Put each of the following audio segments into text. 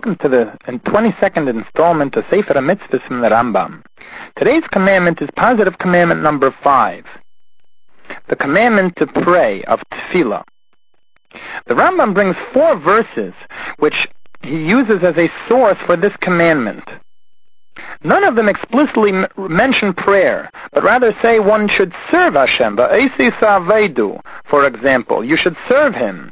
welcome to the 22nd installment of Sefer HaMitzvahs from the Rambam. Today's commandment is positive commandment number 5, the commandment to pray of Tefillah. The Rambam brings 4 verses which he uses as a source for this commandment. None of them explicitly mention prayer, but rather say one should serve Hashem. Va'esi savedu, for example, you should serve Him.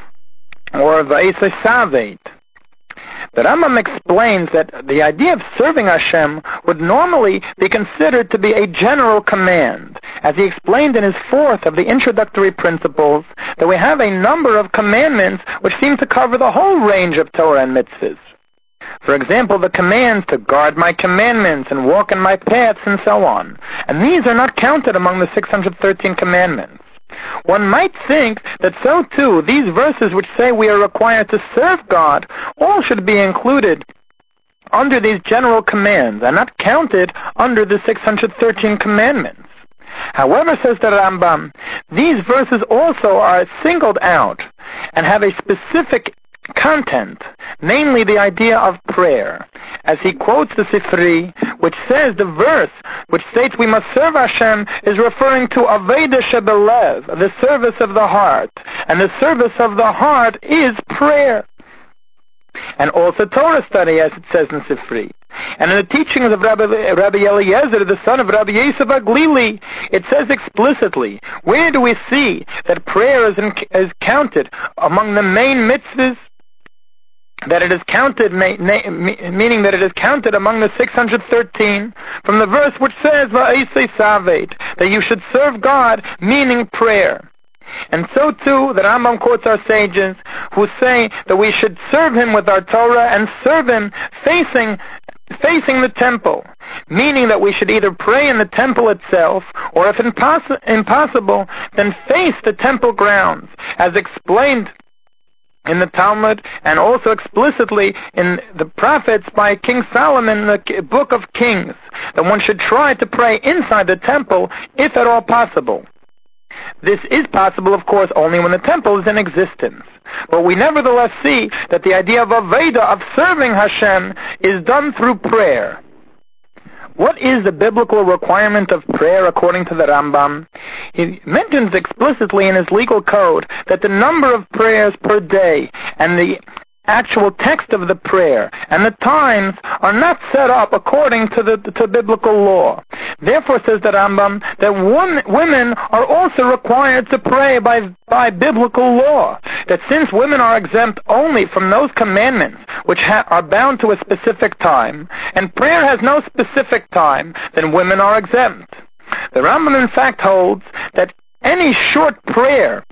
Or va'esi saved. The Rambam explains that the idea of serving Hashem would normally be considered to be a general command, as he explained in his 4th of the introductory principles, that we have a number of commandments which seem to cover the whole range of Torah and mitzvahs. For example, the commands to guard my commandments and walk in my paths and so on. And these are not counted among the 613 commandments. One might think that so too, these verses which say we are required to serve God, all should be included under these general commands and not counted under the 613 commandments. However, says the Rambam, these verses also are singled out and have a specific content, namely the idea of prayer, as he quotes the Sifri, which says the verse which states we must serve Hashem is referring to Aveda Shebelev, the service of the heart, and the service of the heart is prayer. And also Torah study, as it says in Sifri. And in the teachings of Rabbi Eliezer, the son of Rabbi Yosef Aglili, it says explicitly, where do we see that prayer is counted among the main mitzvahs? That it is counted, meaning that it is counted among the 613, from the verse which says, Va'esei Savet, that you should serve God, meaning prayer. And so too, the Rambam quotes our sages, who say that we should serve Him with our Torah and serve Him facing the temple, meaning that we should either pray in the temple itself, or if impossible, then face the temple grounds, as explained in the Talmud, and also explicitly in the prophets by King Solomon in the Book of Kings, that one should try to pray inside the temple, if at all possible. This is possible, of course, only when the temple is in existence. But we nevertheless see that the idea of Aveda, of serving Hashem, is done through prayer. What is the biblical requirement of prayer according to the Rambam? He mentions explicitly in his legal code that the number of prayers per day and the actual text of the prayer and the times are not set up according to biblical law. Therefore, says the Rambam, that women are also required to pray by biblical law. That since women are exempt only from those commandments which are bound to a specific time, and prayer has no specific time, then women are exempt. The Rambam in fact holds that any short prayer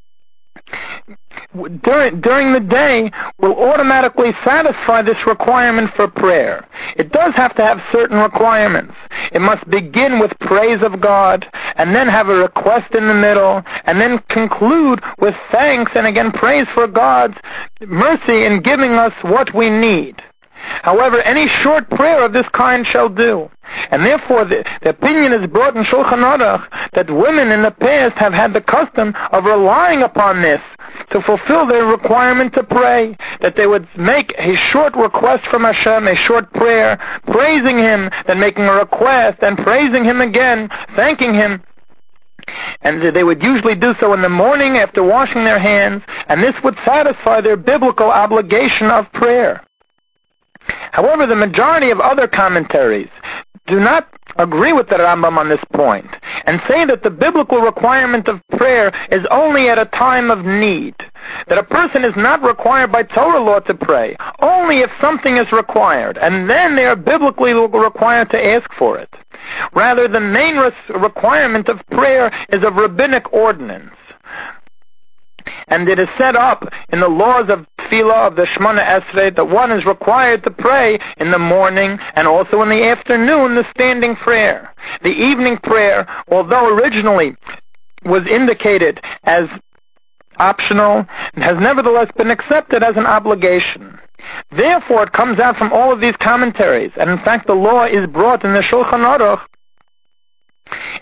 during the day will automatically satisfy this requirement for prayer. It does have to have certain requirements. It must begin with praise of God, and then have a request in the middle, and then conclude with thanks and again praise for God's mercy in giving us what we need. However, any short prayer of this kind shall do. And therefore, the opinion is brought in Shulchan Aruch that women in the past have had the custom of relying upon this to fulfill their requirement to pray, that they would make a short request from Hashem, a short prayer, praising Him, then making a request, and praising Him again, thanking Him. And they would usually do so in the morning after washing their hands, and this would satisfy their biblical obligation of prayer. However, the majority of other commentaries do not agree with the Rambam on this point, and say that the biblical requirement of prayer is only at a time of need, that a person is not required by Torah law to pray, only if something is required, and then they are biblically required to ask for it. Rather, the main requirement of prayer is of rabbinic ordinance, and it is set up in the laws of Tefillah of the Shemona Esrei that one is required to pray in the morning and also in the afternoon the standing prayer. The evening prayer, although originally was indicated as optional, has nevertheless been accepted as an obligation. Therefore, it comes out from all of these commentaries, and in fact the law is brought in the Shulchan Aruch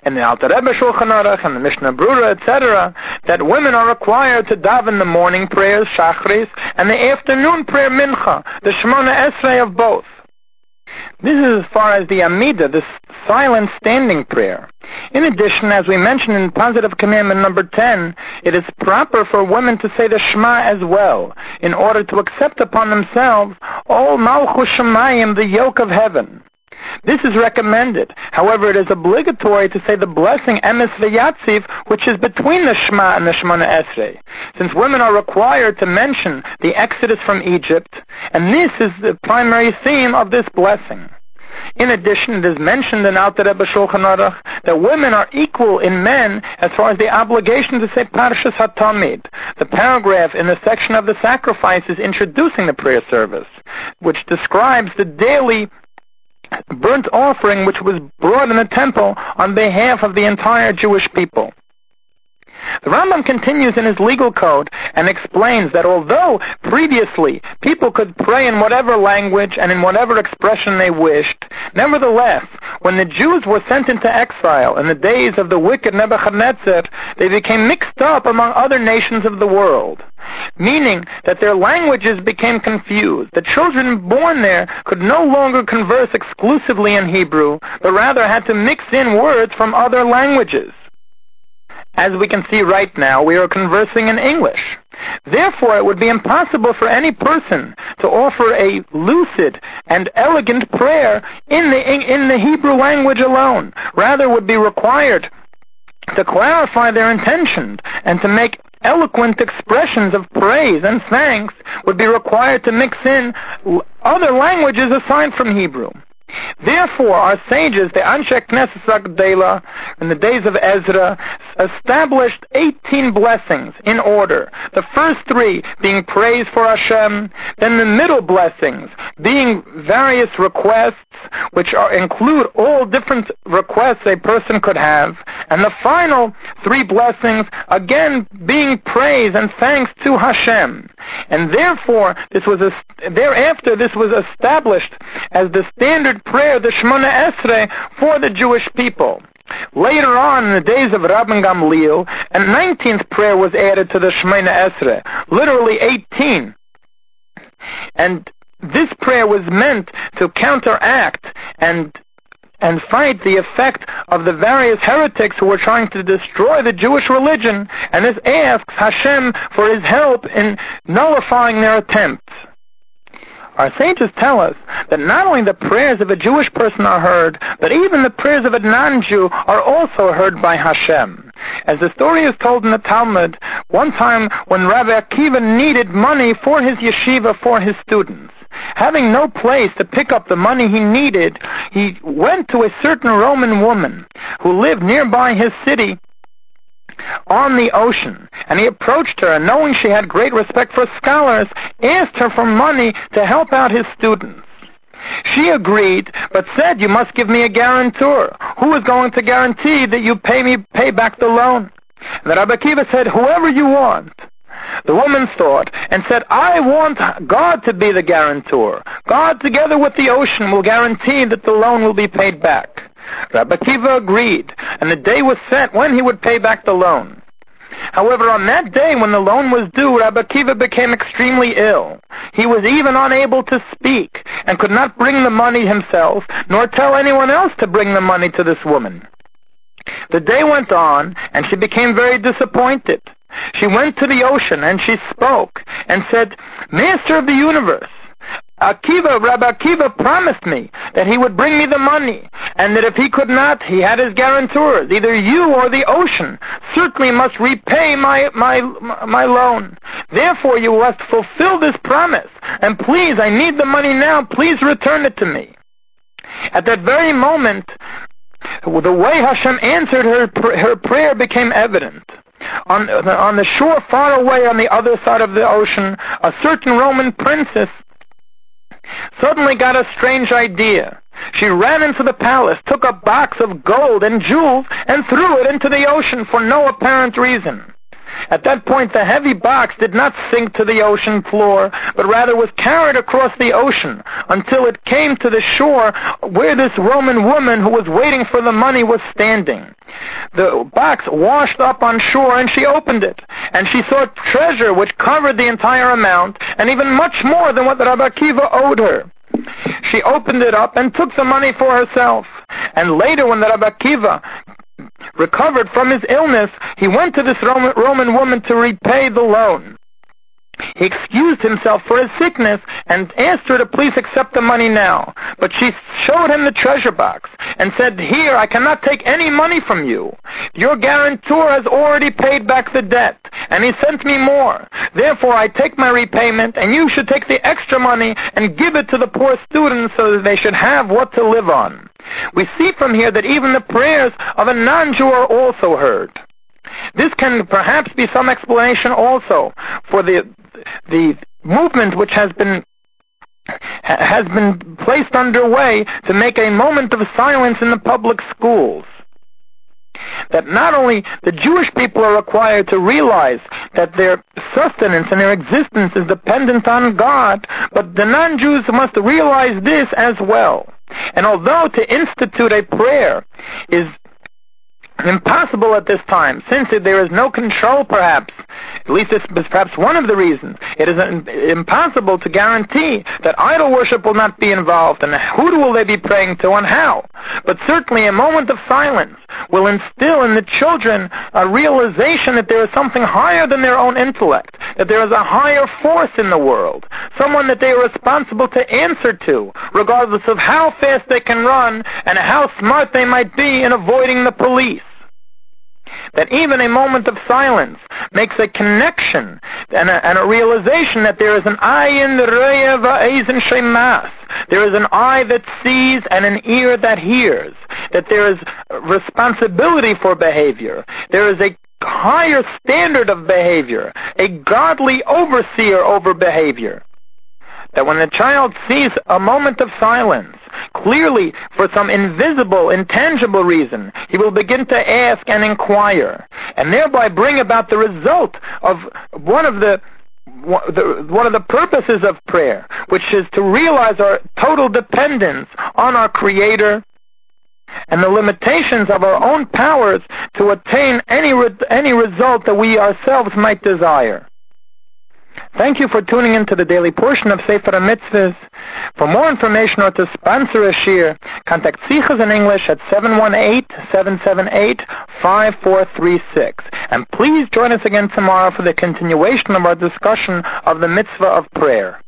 in the Alter Rebbe Shulchan Aruch and the Mishnah Brura, etc., that women are required to daven the morning prayers, Shachris, and the afternoon prayer, Mincha, the Shemona Esrei of both. This is as far as the Amidah, the silent standing prayer. In addition, as we mentioned in positive commandment number 10, it is proper for women to say the Shema as well, in order to accept upon themselves all Malchus Shemayim, the yoke of heaven. This is recommended. However, it is obligatory to say the blessing Emes V'Yatziv, which is between the Shema and the Shemona Esrei, since women are required to mention the exodus from Egypt, and this is the primary theme of this blessing. In addition, it is mentioned in Alter Rebbe Shulchan Aruch that women are equal in men as far as the obligation to say Parshas HaTamid, the paragraph in the section of the sacrifices introducing the prayer service, which describes the daily burnt offering which was brought in the temple on behalf of the entire Jewish people. The Rambam continues in his legal code and explains that although previously people could pray in whatever language and in whatever expression they wished, nevertheless, when the Jews were sent into exile in the days of the wicked Nebuchadnezzar, they became mixed up among other nations of the world, meaning that their languages became confused. The children born there could no longer converse exclusively in Hebrew, but rather had to mix in words from other languages. As we can see right now, we are conversing in English. Therefore, it would be impossible for any person to offer a lucid and elegant prayer in the Hebrew language alone. Rather, would be required to clarify their intentions and to make eloquent expressions of praise and thanks would be required to mix in other languages aside from Hebrew. Therefore, our sages, the Anshe Knesset Agdela, in the days of Ezra, established 18 blessings in order. The first 3 being praise for Hashem, then the middle blessings being various requests, which include all different requests a person could have, and the final 3 blessings, again being praise and thanks to Hashem. And therefore, thereafter this was established as the standard prayer, the Shemona Esrei, for the Jewish people. Later on, in the days of Rabban Gamliel, a 19th prayer was added to the Shemona Esrei, literally 18. And this prayer was meant to counteract and fight the effect of the various heretics who were trying to destroy the Jewish religion, and this asks Hashem for his help in nullifying their attempts. Our sages tell us that not only the prayers of a Jewish person are heard, but even the prayers of a non-Jew are also heard by Hashem. As the story is told in the Talmud, one time when Rabbi Akiva needed money for his yeshiva for his students, having no place to pick up the money he needed, he went to a certain Roman woman who lived nearby his city on the ocean, and he approached her, and knowing she had great respect for scholars, asked her for money to help out his students. She agreed, but said, "You must give me a guarantor. Who is going to guarantee that you pay back the loan?" And Rabbi Akiva said, "Whoever you want." The woman thought and said, "I want God to be the guarantor. God, together with the ocean, will guarantee that the loan will be paid back." Rabbi Akiva agreed, and the day was set when he would pay back the loan. However, on that day when the loan was due, Rabbi Akiva became extremely ill. He was even unable to speak, and could not bring the money himself, nor tell anyone else to bring the money to this woman. The day went on, and she became very disappointed. She went to the ocean, and she spoke, and said, "Master of the universe, Rabbi Akiva promised me that he would bring me the money, and that if he could not, he had his guarantors, either you or the ocean, certainly must repay my loan. Therefore you must fulfill this promise, and please, I need the money now, please return it to me." At that very moment, the way Hashem answered her prayer became evident. On the shore far away on the other side of the ocean, a certain Roman princess suddenly got a strange idea. She ran into the palace, took a box of gold and jewels, and threw it into the ocean for no apparent reason. At that point, the heavy box did not sink to the ocean floor, but rather was carried across the ocean until it came to the shore where this Roman woman who was waiting for the money was standing. The box washed up on shore, and she opened it, and she saw treasure which covered the entire amount, and even much more than what Rabbi Akiva owed her. She opened it up and took the money for herself. And later, when the Rabbi Akiva recovered from his illness, he went to this Roman woman to repay the loan. He excused himself for his sickness and asked her to please accept the money now. But she showed him the treasure box and said, "Here, I cannot take any money from you. Your guarantor has already paid back the debt, and he sent me more. Therefore, I take my repayment, and you should take the extra money and give it to the poor students so that they should have what to live on." We see from here that even the prayers of a non-Jew are also heard. This can perhaps be some explanation also for the movement which has been placed underway to make a moment of silence in the public schools. That not only the Jewish people are required to realize that their sustenance and their existence is dependent on God, but the non-Jews must realize this as well. And although to institute a prayer is impossible at this time, since there is no control, perhaps, at least this is perhaps one of the reasons, it is impossible to guarantee that idol worship will not be involved, and who will they be praying to and how. But certainly a moment of silence will instill in the children a realization that there is something higher than their own intellect, that there is a higher force in the world, someone that they are responsible to answer to, regardless of how fast they can run and how smart they might be in avoiding the police. That even a moment of silence makes a connection and a realization that there is an ayin re'eh va'ezen shemas. There is an eye that sees and an ear that hears. That there is responsibility for behavior. There is a higher standard of behavior, a godly overseer over behavior. That when a child sees a moment of silence, clearly for some invisible, intangible reason, he will begin to ask and inquire, and thereby bring about the result of one of the purposes of prayer, which is to realize our total dependence on our Creator and the limitations of our own powers to attain any result that we ourselves might desire. Thank you for tuning in to the daily portion of Sefer HaMitzvahs. For more information or to sponsor a shir, contact Sichas in English at 718-778-5436. And please join us again tomorrow for the continuation of our discussion of the mitzvah of prayer.